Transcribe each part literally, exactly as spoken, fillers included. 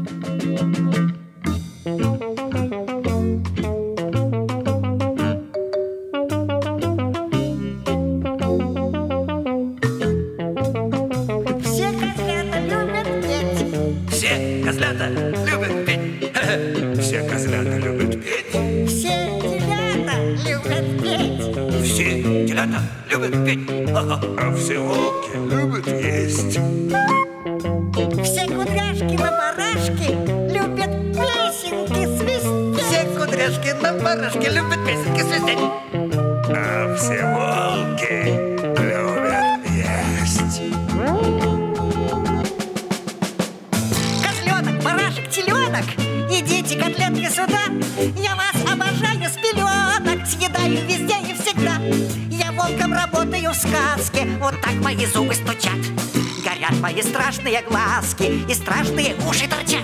Все козлята любят петь. Все козлята любят петь. Все козлята любят петь. Все телята любят петь. Все телята любят петь. А все волки любят есть. Все кудряшки на барашке любят песенки свистеть. Все кудряшки на барашке любят песенки свистеть. А все волки любят есть. Козленок, барашек, теленок, идите, котлетки, сюда. Я вас обожаю с пеленок, съедаю везде и всегда. Я волком работаю в сказке, вот так мои зубы стучат. Горят мои страшные глазки и страшные уши торчат.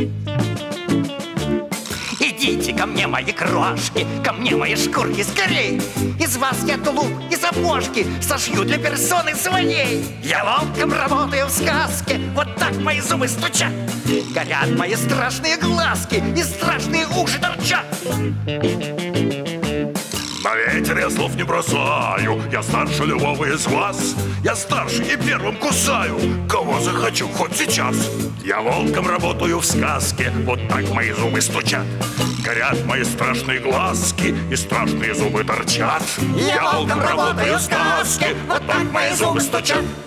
Идите ко мне, мои крошки, ко мне, мои шкурки, скорей. Из вас я тулуп и сапожки сошью для персоны своей. Я волком работаю в сказке, вот так мои зубы стучат. Горят мои страшные глазки и страшные уши торчат. На ветер я слов не бросаю, я старше любого из вас. Я старше и первым кусаю, кого захочу, хоть сейчас. Я волком работаю в сказке, вот так мои зубы стучат. Горят мои страшные глазки и страшные зубы торчат. Я волком работаю в сказке, вот так мои зубы стучат.